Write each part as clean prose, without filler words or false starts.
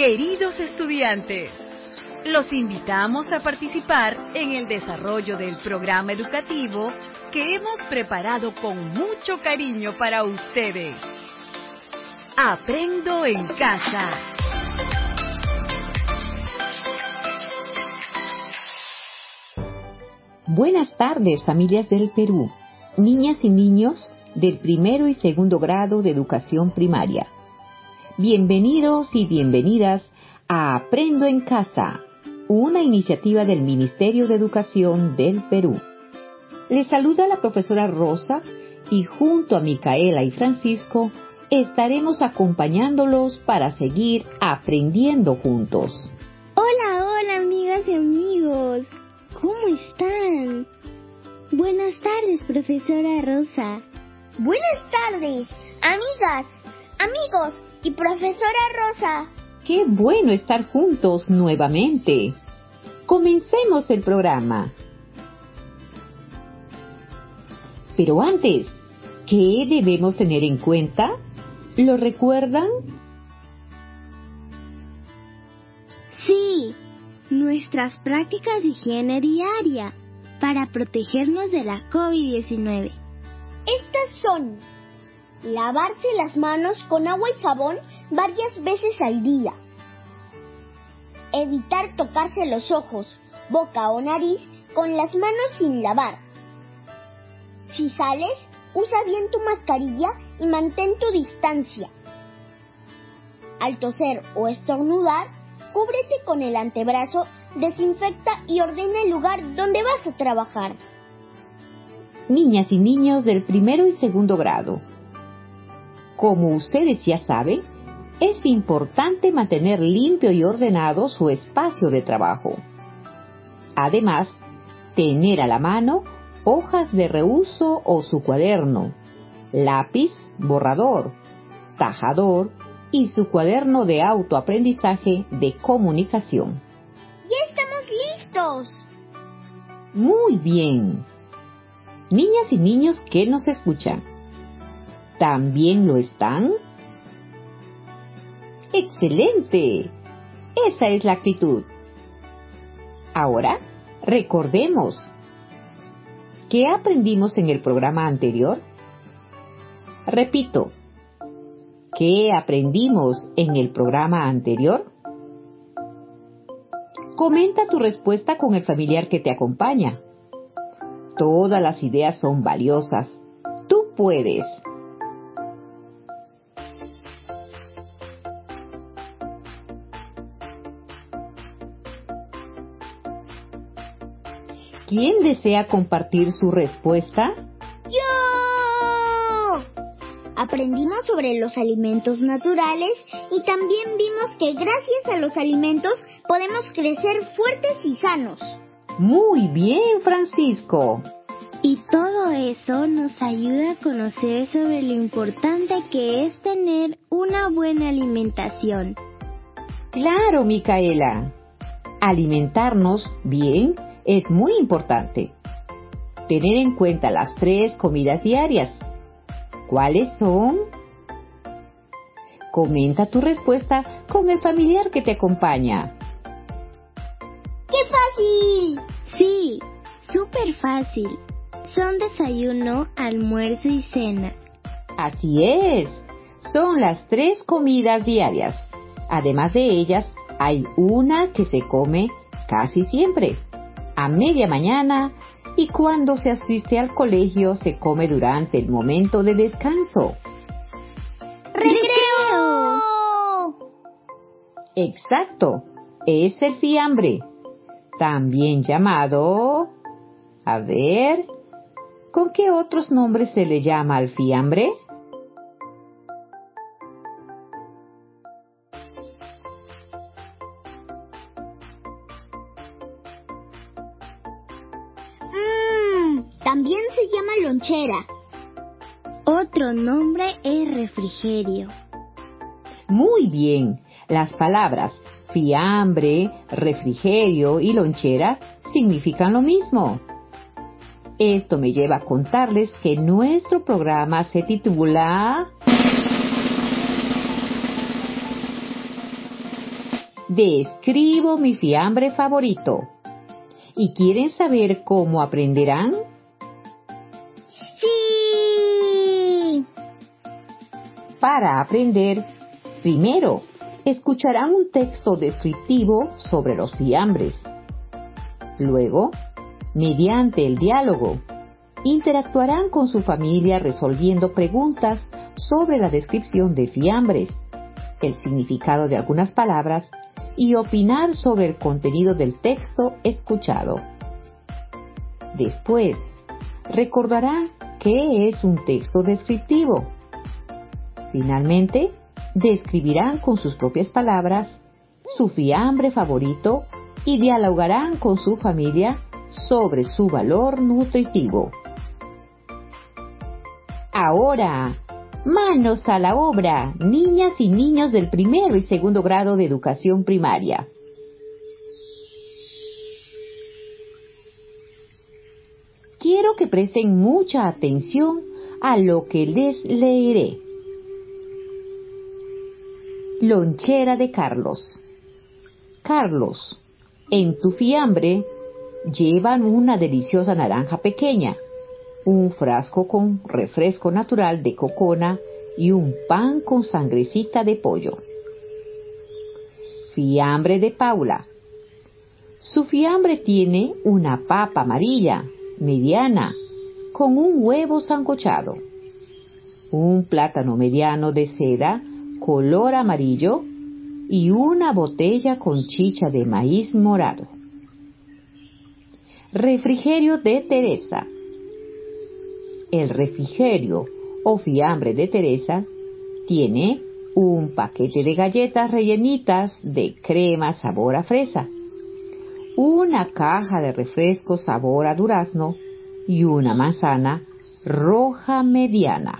Queridos estudiantes, los invitamos a participar en el desarrollo del programa educativo que hemos preparado con mucho cariño para ustedes. Aprendo en casa. Buenas tardes, familias del Perú, niñas y niños del primero y segundo grado de educación primaria. Bienvenidos y bienvenidas a Aprendo en Casa, una iniciativa del Ministerio de Educación del Perú. Les saluda la profesora Rosa y junto a Micaela y Francisco estaremos acompañándolos para seguir aprendiendo juntos. Hola amigas y amigos, ¿cómo están? Buenas tardes, profesora Rosa. Buenas tardes, amigas, amigos y profesora Rosa. ¡Qué bueno estar juntos nuevamente! Comencemos el programa. Pero antes, ¿qué debemos tener en cuenta? ¿Lo recuerdan? Sí, nuestras prácticas de higiene diaria para protegernos de la COVID-19. Estas son: lavarse las manos con agua y jabón varias veces al día. Evitar tocarse los ojos, boca o nariz con las manos sin lavar. Si sales, usa bien tu mascarilla y mantén tu distancia. Al toser o estornudar, cúbrete con el antebrazo, desinfecta y ordena el lugar donde vas a trabajar. Niñas y niños del primero y segundo grado, como ustedes ya saben, es importante mantener limpio y ordenado su espacio de trabajo. Además, tener a la mano hojas de reuso o su cuaderno, lápiz, borrador, tajador y su cuaderno de autoaprendizaje de comunicación. ¡Ya estamos listos! Muy bien. Niñas y niños que nos escuchan, ¿también lo están? ¡Excelente! Esa es la actitud. Ahora, recordemos. ¿Qué aprendimos en el programa anterior? Repito. ¿Qué aprendimos en el programa anterior? Comenta tu respuesta con el familiar que te acompaña. Todas las ideas son valiosas. Tú puedes. ¿Quién desea compartir su respuesta? ¡Yo! Aprendimos sobre los alimentos naturales y también vimos que gracias a los alimentos podemos crecer fuertes y sanos. Muy bien, Francisco. Y todo eso nos ayuda a conocer sobre lo importante que es tener una buena alimentación. Claro, Micaela. Alimentarnos bien es muy importante. Tener en cuenta las 3 comidas diarias. ¿Cuáles son? Comenta tu respuesta con el familiar que te acompaña. ¡Qué fácil! Sí, súper fácil. Son desayuno, almuerzo y cena. Así es. Son las 3 comidas diarias. Además de ellas, hay una que se come casi siempre, a media mañana, y cuando se asiste al colegio se come durante el momento de descanso. ¡Recreo! Exacto, es el fiambre, también llamado... A ver, ¿con qué otros nombres se le llama al fiambre? También se llama lonchera. Otro nombre es refrigerio. Muy bien, las palabras fiambre, refrigerio y lonchera significan lo mismo. Esto me lleva a contarles que nuestro programa se titula Describo mi fiambre favorito. ¿Y quieren saber cómo aprenderán? ¡Sí! Para aprender, primero, escucharán un texto descriptivo sobre los fiambres. Luego, mediante el diálogo, interactuarán con su familia resolviendo preguntas sobre la descripción de fiambres, el significado de algunas palabras y opinar sobre el contenido del texto escuchado. Después, recordarán qué es un texto descriptivo. Finalmente, describirán con sus propias palabras su fiambre favorito y dialogarán con su familia sobre su valor nutritivo. Ahora, manos a la obra, niñas y niños del primero y segundo grado de educación primaria. Quiero que presten mucha atención a lo que les leeré. Lonchera de Carlos. Carlos, en tu fiambre llevan una deliciosa naranja pequeña, un frasco con refresco natural de cocona y un pan con sangrecita de pollo. Fiambre de Paula. Su fiambre tiene una papa amarilla, mediana, con un huevo sancochado, un plátano mediano de seda, color amarillo, y una botella con chicha de maíz morado. Refrigerio de Teresa. El refrigerio o fiambre de Teresa tiene un paquete de galletas rellenitas de crema sabor a fresa, una caja de refresco sabor a durazno y una manzana roja mediana.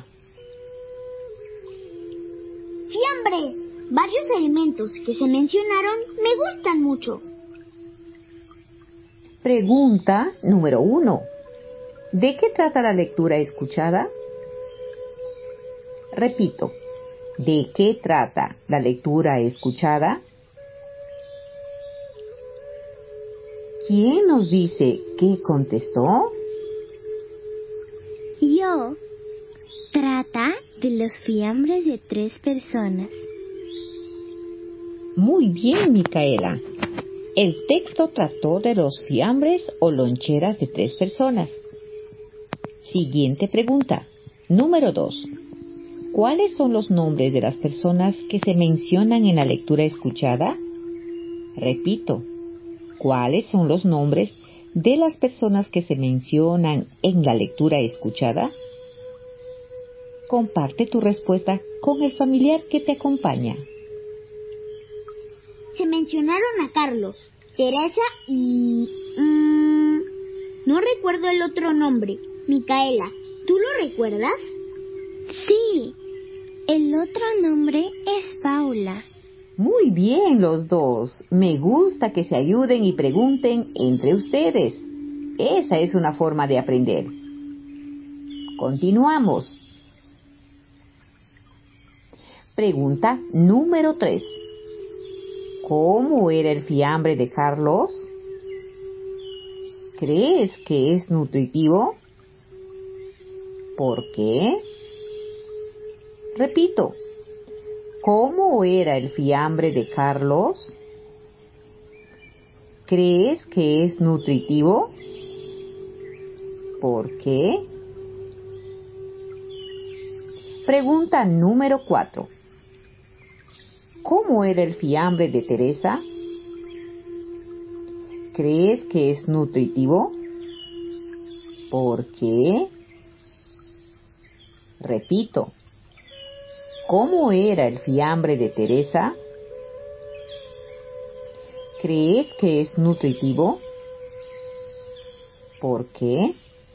Fiambres. Varios alimentos que se mencionaron me gustan mucho. Pregunta número 1. ¿De qué trata la lectura escuchada? Repito, ¿de qué trata la lectura escuchada? ¿Quién nos dice qué contestó? Yo. Trata de los fiambres de 3 personas. Muy bien, Micaela. El texto trató de los fiambres o loncheras de 3 personas. Siguiente pregunta. Número 2. ¿Cuáles son los nombres de las personas que se mencionan en la lectura escuchada? Repito, ¿cuáles son los nombres de las personas que se mencionan en la lectura escuchada? Comparte tu respuesta con el familiar que te acompaña. Se mencionaron a Carlos, Teresa y... no recuerdo el otro nombre. Micaela, ¿tú lo recuerdas? Sí, el otro nombre es Paula. Muy bien los dos. Me gusta que se ayuden y pregunten entre ustedes. Esa es una forma de aprender. Continuamos. Pregunta número 3. ¿Cómo era el fiambre de Carlos? ¿Crees que es nutritivo? ¿Por qué? Repito, ¿cómo era el fiambre de Carlos? ¿Crees que es nutritivo? ¿Por qué? Pregunta número 4. ¿Cómo era el fiambre de Teresa? ¿Crees que es nutritivo? ¿Por qué? Repito, ¿cómo era el fiambre de Teresa? ¿Crees que es nutritivo? ¿Por qué?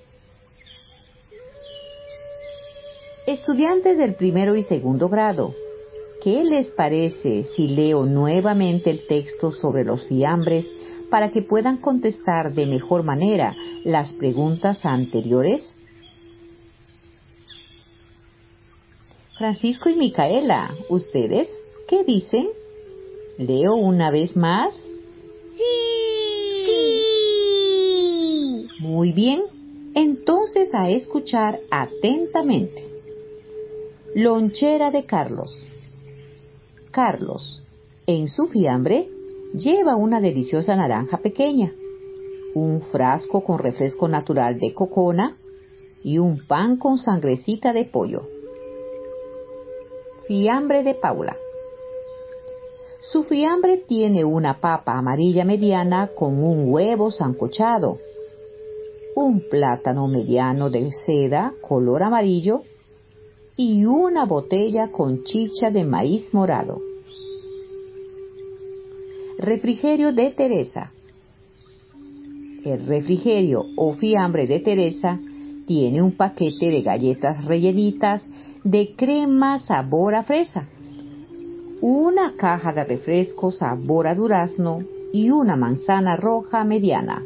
Estudiantes del primero y segundo grado, ¿qué les parece si leo nuevamente el texto sobre los fiambres para que puedan contestar de mejor manera las preguntas anteriores? Francisco y Micaela, ¿ustedes qué dicen? ¿Leo una vez más? ¡Sí! ¡Sí! Muy bien, entonces a escuchar atentamente. Lonchera de Carlos. Carlos, en su fiambre, lleva una deliciosa naranja pequeña, un frasco con refresco natural de cocona y un pan con sangrecita de pollo. Fiambre de Paula. Su fiambre tiene una papa amarilla mediana con un huevo sancochado, un plátano mediano de seda color amarillo y una botella con chicha de maíz morado. Refrigerio de Teresa. El refrigerio o fiambre de Teresa tiene un paquete de galletas rellenitas de crema sabor a fresa, una caja de refresco sabor a durazno y una manzana roja mediana.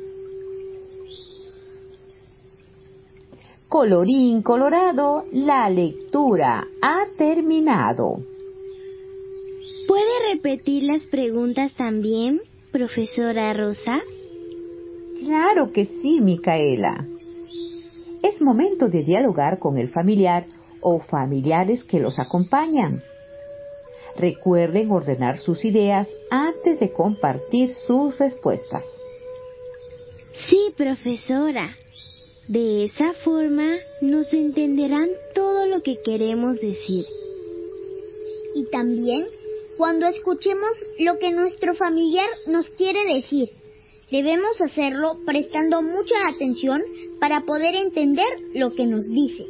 Colorín colorado, la lectura ha terminado. ¿Puede repetir las preguntas también, profesora Rosa? Claro que sí, Micaela. Es momento de dialogar con el familiar o familiares que los acompañan. Recuerden ordenar sus ideas antes de compartir sus respuestas. Sí, profesora. De esa forma nos entenderán todo lo que queremos decir. Y también cuando escuchemos lo que nuestro familiar nos quiere decir, debemos hacerlo prestando mucha atención para poder entender lo que nos dice.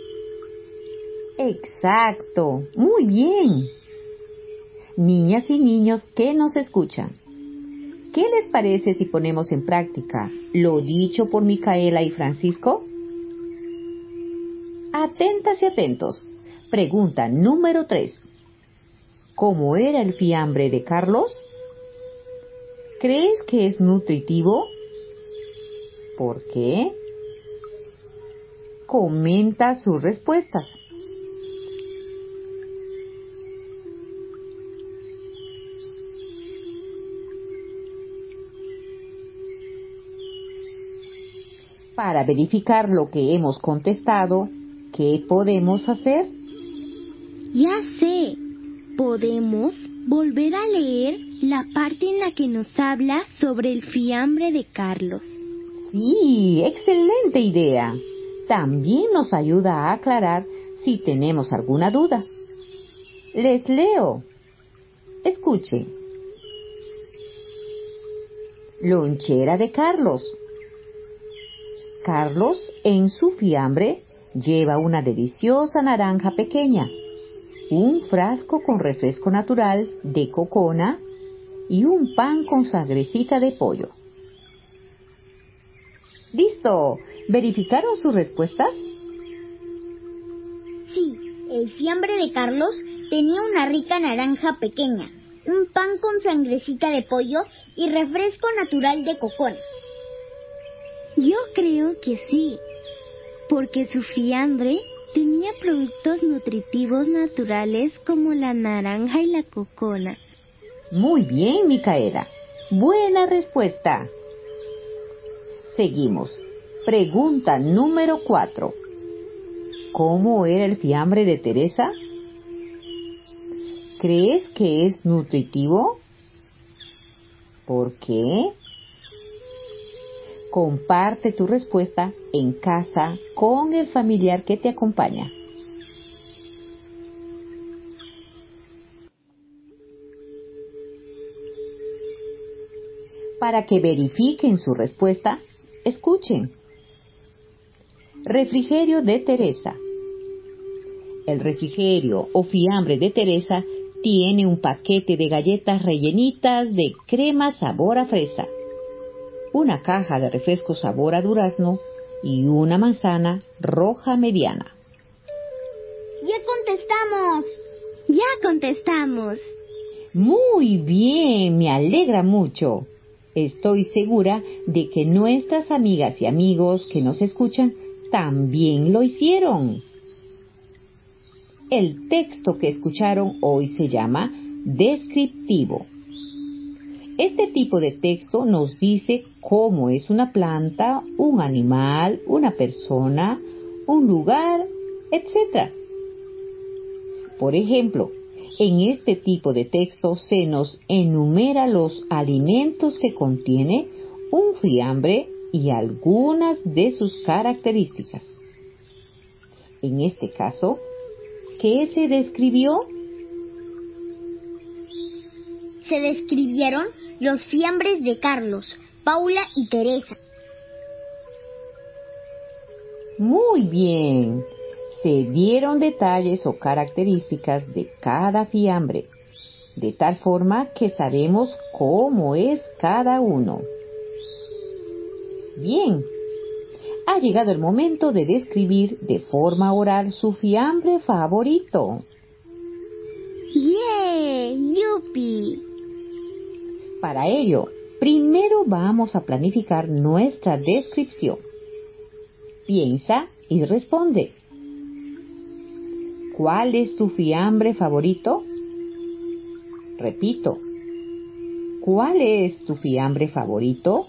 Exacto, muy bien. Niñas y niños que nos escuchan, ¿qué les parece si ponemos en práctica lo dicho por Micaela y Francisco? Atentas y atentos. Pregunta número 3. ¿Cómo era el fiambre de Carlos? ¿Crees que es nutritivo? ¿Por qué? Comenta sus respuestas. Para verificar lo que hemos contestado, ¿qué podemos hacer? Ya sé. Podemos volver a leer la parte en la que nos habla sobre el fiambre de Carlos. Sí, excelente idea. También nos ayuda a aclarar si tenemos alguna duda. Les leo. Escuchen. Lonchera de Carlos. Carlos, en su fiambre, lleva una deliciosa naranja pequeña, un frasco con refresco natural de cocona y un pan con sangrecita de pollo. ¡Listo! ¿Verificaron sus respuestas? Sí, el fiambre de Carlos tenía una rica naranja pequeña, un pan con sangrecita de pollo y refresco natural de cocona. Yo creo que sí, porque su fiambre tenía productos nutritivos naturales como la naranja y la cocona. Muy bien, Micaela. Buena respuesta. Seguimos. Pregunta número 4. ¿Cómo era el fiambre de Teresa? ¿Crees que es nutritivo? ¿Por qué? Comparte tu respuesta en casa con el familiar que te acompaña. Para que verifiquen su respuesta, escuchen. Refrigerio de Teresa. El refrigerio o fiambre de Teresa tiene un paquete de galletas rellenitas de crema sabor a fresa, una caja de refresco sabor a durazno y una manzana roja mediana. ¡Ya contestamos! ¡Ya contestamos! Muy bien, me alegra mucho. Estoy segura de que nuestras amigas y amigos que nos escuchan también lo hicieron. El texto que escucharon hoy se llama descriptivo. Este tipo de texto nos dice cómo es una planta, un animal, una persona, un lugar, etc. Por ejemplo, en este tipo de texto se nos enumera los alimentos que contiene un fiambre y algunas de sus características. En este caso, ¿qué se describió? Se describieron los fiambres de Carlos, Paula y Teresa. Muy bien. Se dieron detalles o características de cada fiambre, de tal forma que sabemos cómo es cada uno. Bien, ha llegado el momento de describir de forma oral su fiambre favorito. ¡Yeah! ¡Yupi! Para ello, primero vamos a planificar nuestra descripción. Piensa y responde. ¿Cuál es tu fiambre favorito? Repito. ¿Cuál es tu fiambre favorito?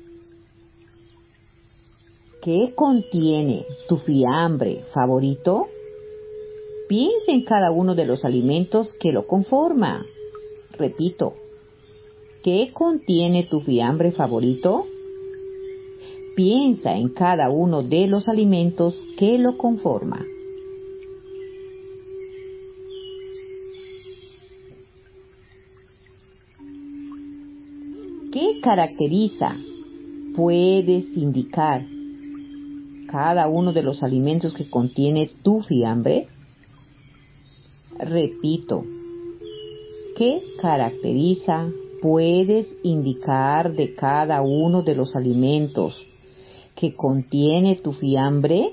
¿Qué contiene tu fiambre favorito? Piensa en cada uno de los alimentos que lo conforma. Repito. ¿Qué contiene tu fiambre favorito? Piensa en cada uno de los alimentos que lo conforma. ¿Qué caracteriza? ¿Puedes indicar cada uno de los alimentos que contiene tu fiambre? Repito. ¿Qué caracteriza? ¿Puedes indicar de cada uno de los alimentos que contiene tu fiambre?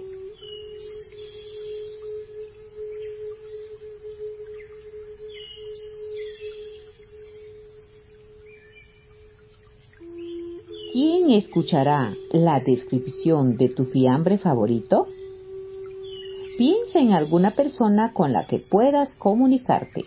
¿Quién escuchará la descripción de tu fiambre favorito? Piensa en alguna persona con la que puedas comunicarte.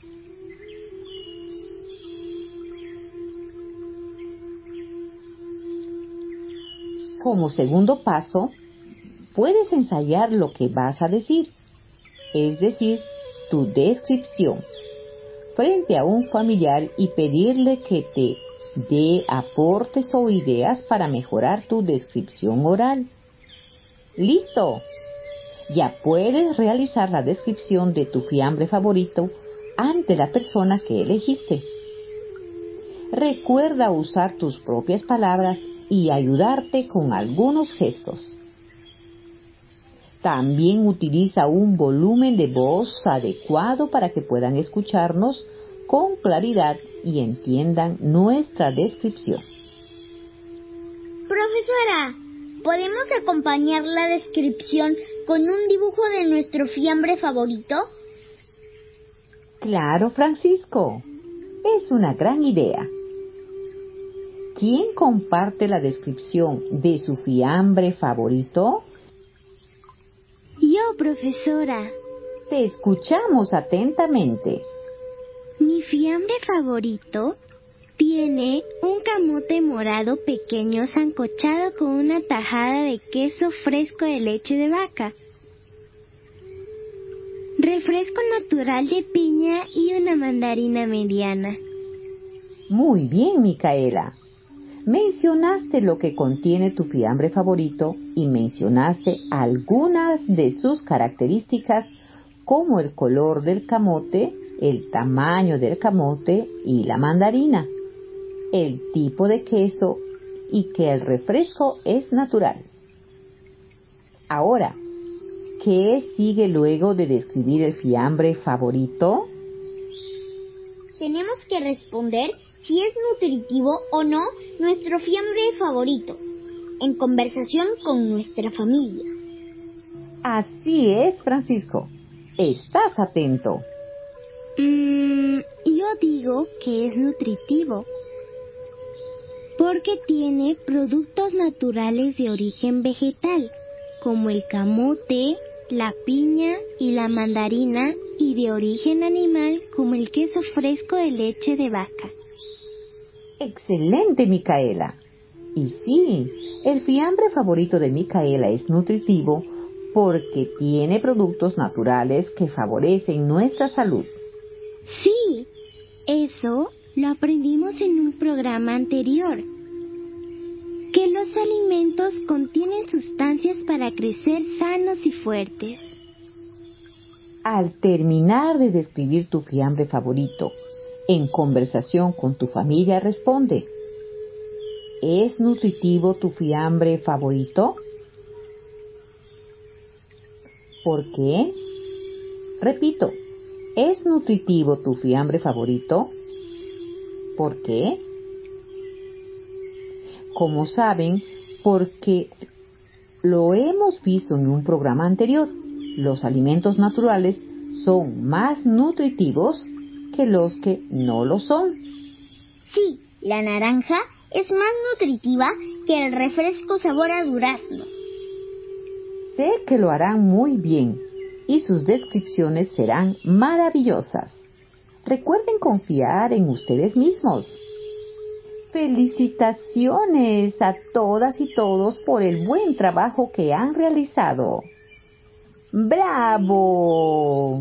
Como segundo paso, puedes ensayar lo que vas a decir, es decir, tu descripción, frente a un familiar y pedirle que te dé aportes o ideas para mejorar tu descripción oral. ¡Listo! Ya puedes realizar la descripción de tu fiambre favorito ante la persona que elegiste. Recuerda usar tus propias palabras y ayudarte con algunos gestos. También utiliza un volumen de voz adecuado para que puedan escucharnos con claridad y entiendan nuestra descripción. Profesora, ¿podemos acompañar la descripción con un dibujo de nuestro fiambre favorito? Claro, Francisco. Es una gran idea. ¿Quién comparte la descripción de su fiambre favorito? Yo, profesora. Te escuchamos atentamente. Mi fiambre favorito tiene un camote morado pequeño sancochado con una tajada de queso fresco de leche de vaca, refresco natural de piña y una mandarina mediana. Muy bien, Micaela. Mencionaste lo que contiene tu fiambre favorito y mencionaste algunas de sus características como el color del camote, el tamaño del camote y la mandarina, el tipo de queso y que el refresco es natural. Ahora, ¿qué sigue luego de describir el fiambre favorito? Tenemos que responder si es nutritivo o no nuestro fiambre favorito, en conversación con nuestra familia. Así es, Francisco. Estás atento. Yo digo que es nutritivo, porque tiene productos naturales de origen vegetal, como el camote, la piña y la mandarina, y de origen animal como el queso fresco de leche de vaca. Excelente, Micaela. Y sí, el fiambre favorito de Micaela es nutritivo porque tiene productos naturales que favorecen nuestra salud. Sí, eso lo aprendimos en un programa anterior. Que los alimentos contienen sustancias para crecer sanos y fuertes. Al terminar de describir tu fiambre favorito, en conversación con tu familia responde: ¿es nutritivo tu fiambre favorito? ¿Por qué? Repito, ¿es nutritivo tu fiambre favorito? ¿Por qué? Como saben, porque lo hemos visto en un programa anterior, los alimentos naturales son más nutritivos que los que no lo son. Sí, la naranja es más nutritiva que el refresco sabor a durazno. Sé que lo harán muy bien y sus descripciones serán maravillosas. Recuerden confiar en ustedes mismos. Felicitaciones a todas y todos por el buen trabajo que han realizado. ¡Bravo!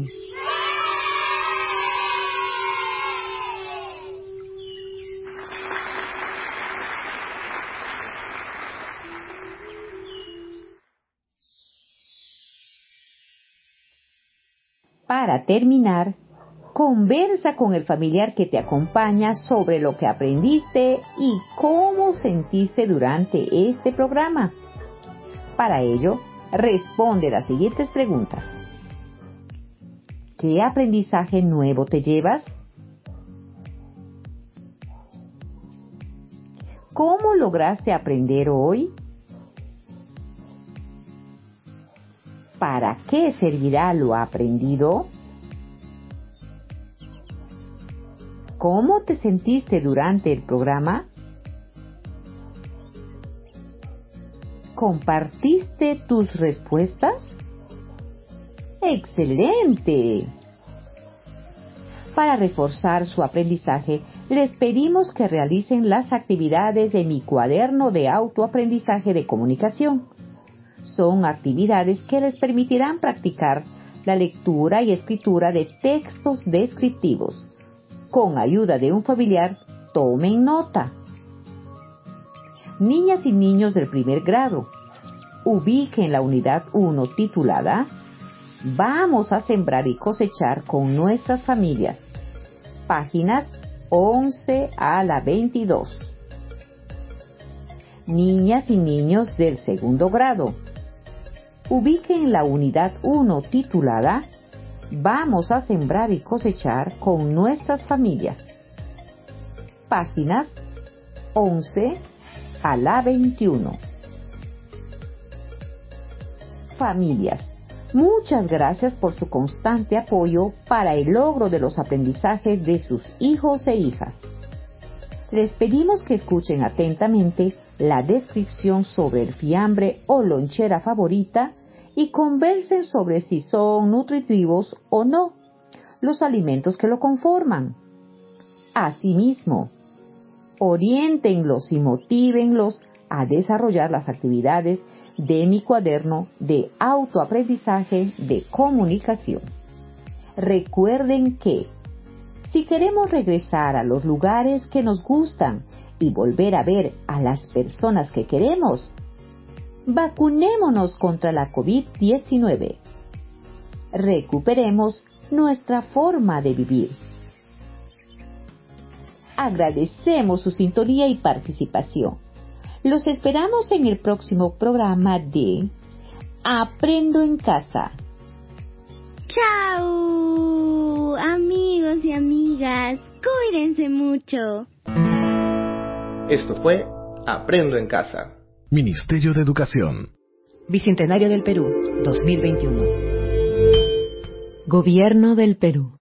Para terminar, conversa con el familiar que te acompaña sobre lo que aprendiste y cómo sentiste durante este programa. Para ello, responde las siguientes preguntas. ¿Qué aprendizaje nuevo te llevas? ¿Cómo lograste aprender hoy? ¿Para qué servirá lo aprendido? ¿Cómo te sentiste durante el programa? ¿Compartiste tus respuestas? ¡Excelente! Para reforzar su aprendizaje, les pedimos que realicen las actividades de mi cuaderno de autoaprendizaje de comunicación. Son actividades que les permitirán practicar la lectura y escritura de textos descriptivos. Con ayuda de un familiar, tomen nota. Niñas y niños del primer grado, ubiquen la unidad 1 titulada Vamos a sembrar y cosechar con nuestras familias. Páginas 11 a la 22. Niñas y niños del segundo grado, ubiquen la unidad 1 titulada Vamos a sembrar y cosechar con nuestras familias. Páginas 11 a la 21. Familias, muchas gracias por su constante apoyo para el logro de los aprendizajes de sus hijos e hijas. Les pedimos que escuchen atentamente la descripción sobre el fiambre o lonchera favorita y conversen sobre si son nutritivos o no los alimentos que lo conforman. Asimismo, oriéntenlos y motívenlos a desarrollar las actividades de mi cuaderno de autoaprendizaje de comunicación. Recuerden que, si queremos regresar a los lugares que nos gustan y volver a ver a las personas que queremos, vacunémonos contra la COVID-19. Recuperemos nuestra forma de vivir. Agradecemos su sintonía y participación. Los esperamos en el próximo programa de Aprendo en Casa. ¡Chao! Amigos y amigas, cuídense mucho. Esto fue Aprendo en Casa. Ministerio de Educación. Bicentenario del Perú, 2021. Gobierno del Perú.